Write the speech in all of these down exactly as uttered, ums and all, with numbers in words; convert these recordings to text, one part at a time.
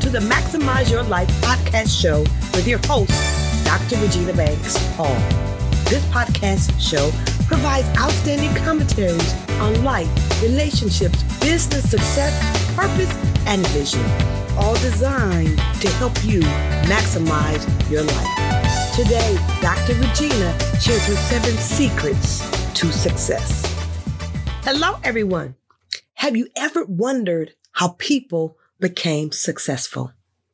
to the Maximize Your Life podcast show with your host, Doctor Regina Banks Hall. This podcast show provides outstanding commentaries on life, relationships, business success, purpose, and vision, all designed to help you maximize your life. Today, Doctor Regina shares her seven secrets to success. Hello, everyone. Have you ever wondered how people became successful?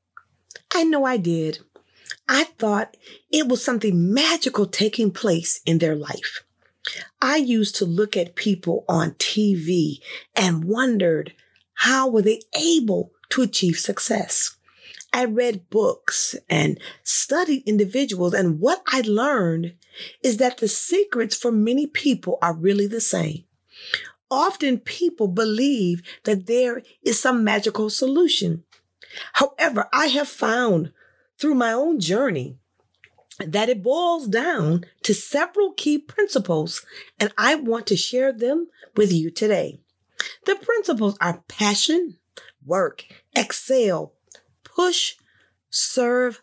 I know I did. I thought it was something magical taking place in their life. I used to look at people on T V and wondered how were they able to achieve success. I read books and studied individuals, and what I learned is that the secrets for many people are really the same. Often people believe that there is some magical solution. However, I have found through my own journey that it boils down to several key principles, and I want to share them with you today. The principles are passion, work, excel, push, serve,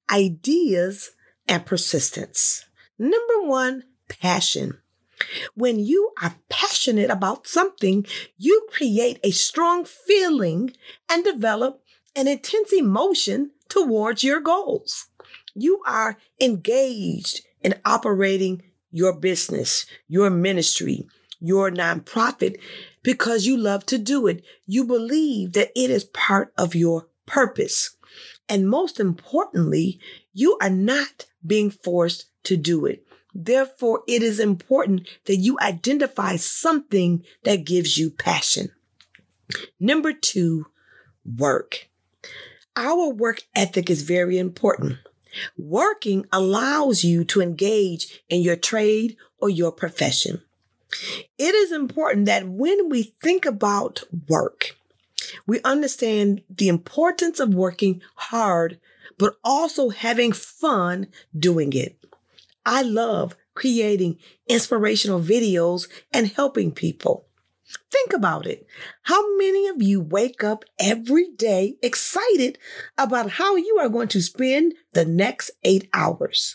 ideas, and persistence. Number one, passion. When you are passionate about something, you create a strong feeling and develop an intense emotion towards your goals. You are engaged in operating your business, your ministry, your nonprofit because you love to do it. You believe that it is part of your purpose. And most importantly, you are not being forced to do it. Therefore, it is important that you identify something that gives you passion. Number two, work. Our work ethic is very important. Working allows you to engage in your trade or your profession. It is important that when we think about work, we understand the importance of working hard, but also having fun doing it. I love creating inspirational videos and helping people. Think about it. How many of you wake up every day excited about how you are going to spend the next eight hours?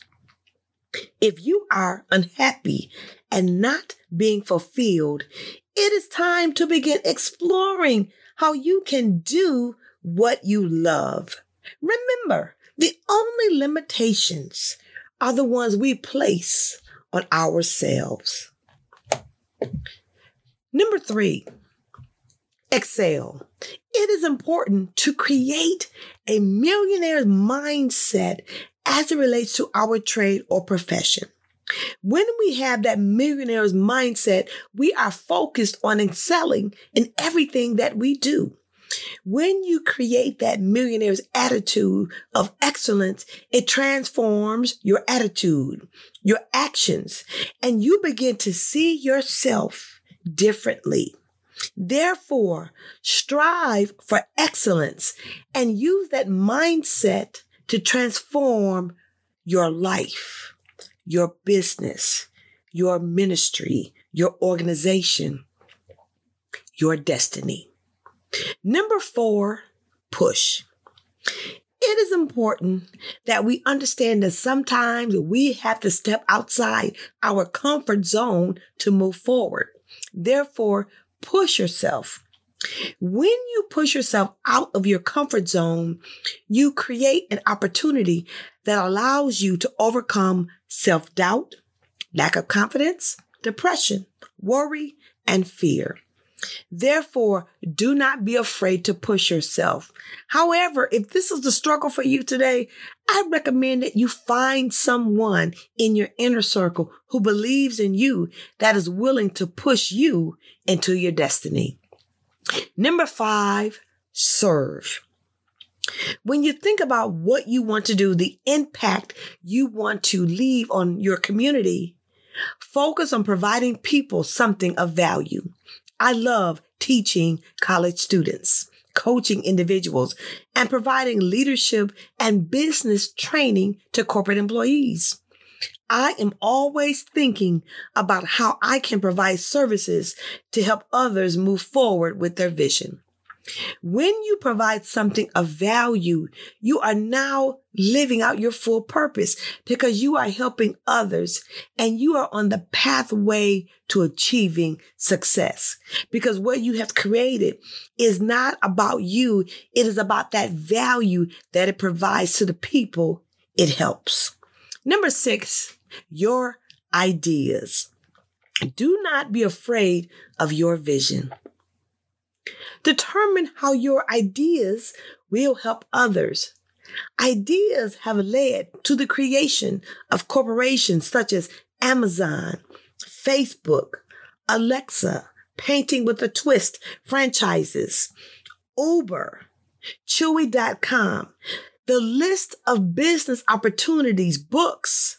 If you are unhappy and not being fulfilled, it is time to begin exploring how you can do what you love. Remember, the only limitations are the ones we place on ourselves. Number three, excel. It is important to create a millionaire's mindset as it relates to our trade or profession. When we have that millionaire's mindset, we are focused on excelling in everything that we do. When you create that millionaire's attitude of excellence, it transforms your attitude, your actions, and you begin to see yourself differently. Therefore, strive for excellence and use that mindset to transform your life, your business, your ministry, your organization, your destiny. Number four, push. It is important that we understand that sometimes we have to step outside our comfort zone to move forward. Therefore, push yourself. When you push yourself out of your comfort zone, you create an opportunity that allows you to overcome self-doubt, lack of confidence, depression, worry, and fear. Therefore, do not be afraid to push yourself. However, if this is the struggle for you today, I recommend that you find someone in your inner circle who believes in you, that is willing to push you into your destiny. Number five, serve. When you think about what you want to do, the impact you want to leave on your community, focus on providing people something of value. I love teaching college students, coaching individuals, and providing leadership and business training to corporate employees. I am always thinking about how I can provide services to help others move forward with their vision. When you provide something of value, you are now living out your full purpose because you are helping others and you are on the pathway to achieving success. Because what you have created is not about you. It is about that value that it provides to the people it helps. Number six, your ideas. Do not be afraid of your vision. Determine how your ideas will help others. Ideas have led to the creation of corporations such as Amazon, Facebook, Alexa, Painting with a Twist franchises, Uber, Chewy dot com. The list of business opportunities, books,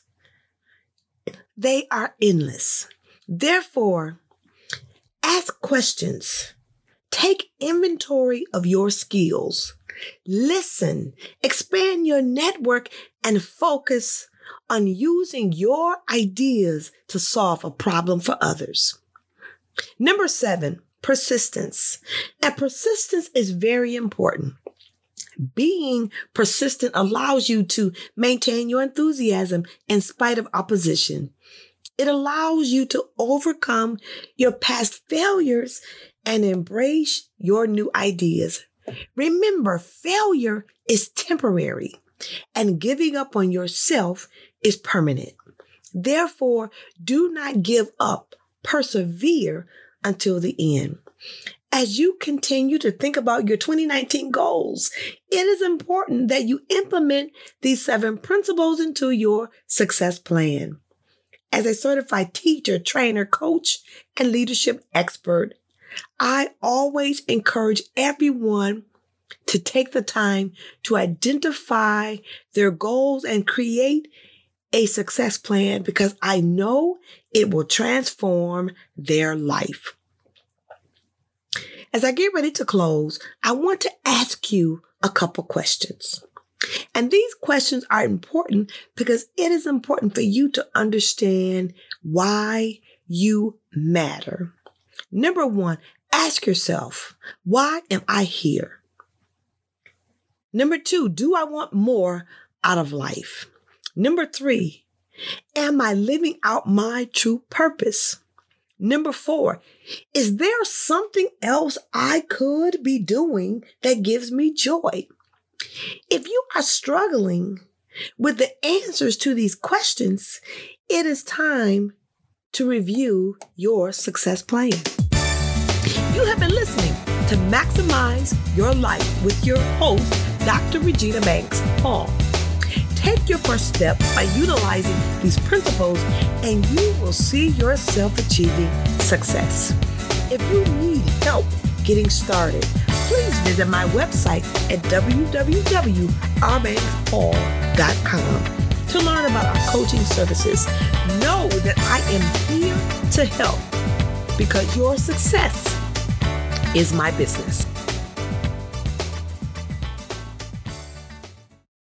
they are endless. Therefore, ask questions. Take inventory of your skills. Listen, expand your network, and focus on using your ideas to solve a problem for others. Number seven, persistence. And persistence is very important. Being persistent allows you to maintain your enthusiasm in spite of opposition. It allows you to overcome your past failures and embrace your new ideas. Remember, failure is temporary and giving up on yourself is permanent. Therefore, do not give up. Persevere until the end. As you continue to think about your twenty nineteen goals, it is important that you implement these seven principles into your success plan. As a certified teacher, trainer, coach, and leadership expert, I always encourage everyone to take the time to identify their goals and create a success plan because I know it will transform their life. As I get ready to close, I want to ask you a couple questions. And these questions are important because it is important for you to understand why you matter. Number one, ask yourself, why am I here? Number two, do I want more out of life? Number three, am I living out my true purpose? Number four, is there something else I could be doing that gives me joy? If you are struggling with the answers to these questions, it is time to review your success plan. You have been listening to Maximize Your Life with your host, Doctor Regina Banks Hall. Take your first step by utilizing these principles and you will see yourself achieving success. If you need help getting started, please visit my website at w w w dot r banks hall dot com to learn about our coaching services. Know that I am here to help because your success is my business.